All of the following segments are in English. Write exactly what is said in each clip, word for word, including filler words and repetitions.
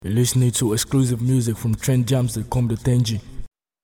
You're listening to exclusive music from trend jams dot com dot n g.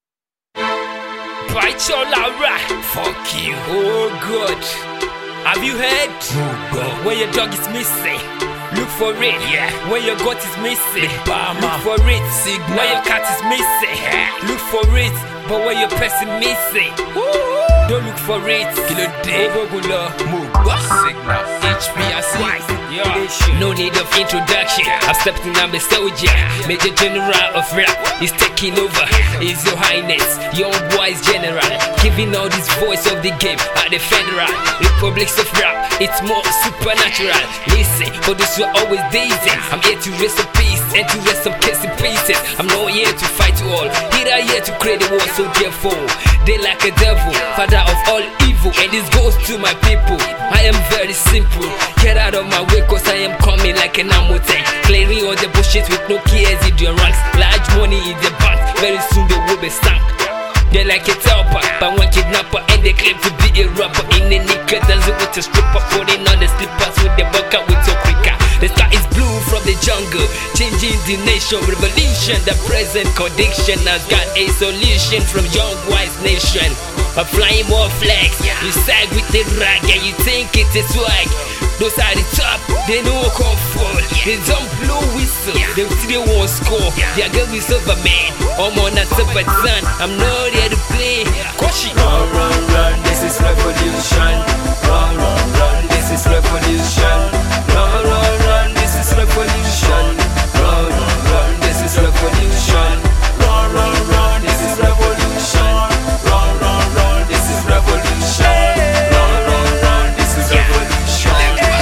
Baichola, fuck you. Oh God, have you heard? Oh God, when your dog is missing, look for it. Yeah. When your goat is missing, look for it. Signal. When your cat is missing, yeah. Look for it. But when your person missing, don't look for it. Kilo day, Ogogula, Muga, Signal, H P S Y. No need of introduction. I've stepped in, I'm a soldier. Major General of rap is taking over. Is your highness, young boys general, giving all this voice of the game at the federal republics of rap. It's more supernatural. Listen, for those who are always dazing, I'm here to rest in peace and to rest some case in pieces. I'm not here to fight you all, here I here to create a war. So therefore, they like a devil, father of all evil. And this goes to my people. I am very simple. Get out of my way, cause I am coming like an ammo tank, clearing all the bullshit with no cares in your ranks. Large money in the bank, very soon they will be sunk. They like a helper, but one kidnapper, and they claim to be a rapper. In a nickel, dancing with a stripper, putting on the slippers with the bucket with your quicker. The sky is blue from the jungle, changing the nation. Revolution, the present condition has got a solution from young wise nation. A flying more flags, you sag with the rag, and you think it's a swag. Those are the top, they know come fall. They don't blow whistle, they still won't score. They are going with Superman, I'm on a super son. I'm not here to play. Koshi. Run, run, run, this is revolution. Run, run, run, this is revolution. Run, run, run, this is revolution. Run, run, run, this is revolution. Run, run, run, this is revolution. Run, run, run, this is revolution. Run, run, run, this is revolution.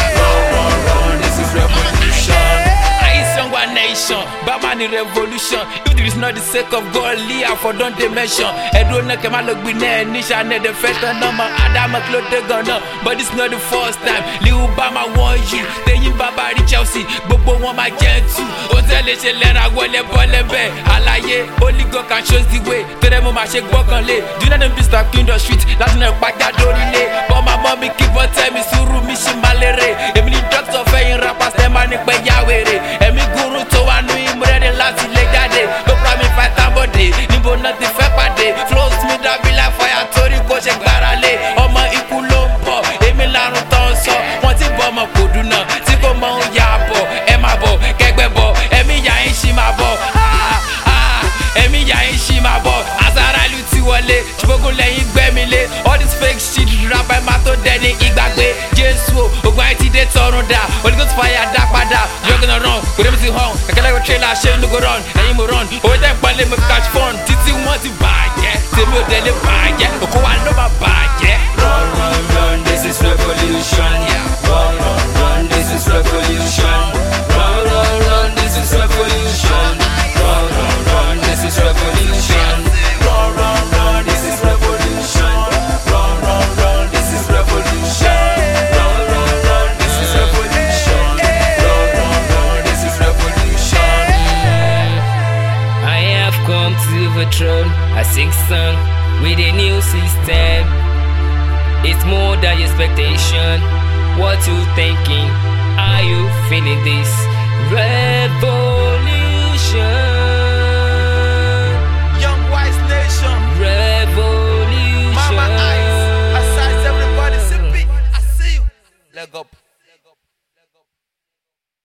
Bamani revolution. If there is not the sake of God, Leah for don't dimension. Edwina Kamalo Bine, Nisha, the first number, Adama Claude Gunner. But it's not the first time. Liu Bama want you. Then you Baba Chelsea, Bobo want my gen too. Hotel Lena, Wale Bolebe, Alaye, only God can show the way. Teremo Mashek walk on lay. Do not be stuck in the street, that's not back that door delay. But my mommy keep on telling me, Suru Mission Malere. Emily Doctor Fayin rappers, them manic by Yahweh. Emi Guru to one new ready last legade. Go from me fight somebody. Nimbo nothing fair pade. Flows me that be like fire. Tori go check barale. Oma ikulompo. Emi lanu tonso. Wanti bomba kuduna. Tiko mo yabo. Ema bo. Kegbe bo. Emi ya inshi mabo. Ah ah. Emi ya inshi mabo. Azara luti wale. Chibogo leyin gbemile. All this fake shit. Rap by mato deni igbagbe. Jesu. Ogba iti de torunda. Holy Ghost fire dark pada. You're gonna run. With everything home. I can like a trailer. Shame no go run. And you run. Over there, but let me catch fun. Titi want to buy, yeah. Tell me they buy, yeah. Oko I know my buy, yeah. Run, run, run. This is revolution. Run, run, run. This is revolution. Run, run, run. This is revolution. Run, run, run. This is revolution. Run, run, run. This is revolution. Run, run, run. This is revolution. Run, run, run. This is revolution. Run, run, run. This is revolution. I have come to the throne. I sing song with a new system. It's more than expectation. What you thinking? Are you feeling this revolution? Young wise nation. Revolution. Mama eyes. I size everybody. Sippy. I see you. Leg up.